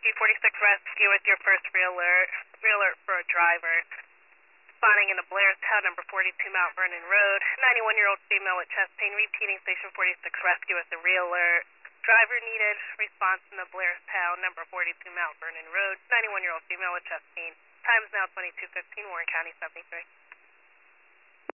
Rescue 46 Rescue with your first re-alert for a driver. Spawning in the Blairstown, number 42 Mount Vernon Road. 91-year-old female with chest pain, repeating station 46 Rescue with the re-alert. Driver needed, response in the Blairstown, number 42 Mount Vernon Road. 91-year-old female with chest pain. Time is now 22:15, Warren County 73.